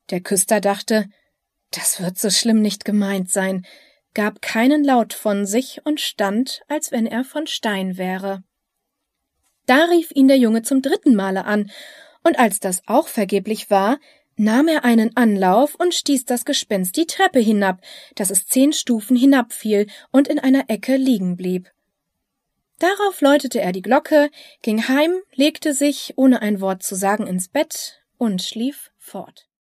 Der Küster dachte, das wird so schlimm nicht gemeint sein, gab keinen Laut von sich und stand, als wenn er von Stein wäre. Da rief ihn der Junge zum 3. Male an, und als das auch vergeblich war, nahm er einen Anlauf und stieß das Gespenst die Treppe hinab, dass es 10 Stufen hinabfiel und in einer Ecke liegen blieb. Darauf läutete er die Glocke, ging heim, legte sich, ohne ein Wort zu sagen, ins Bett und schlief fort.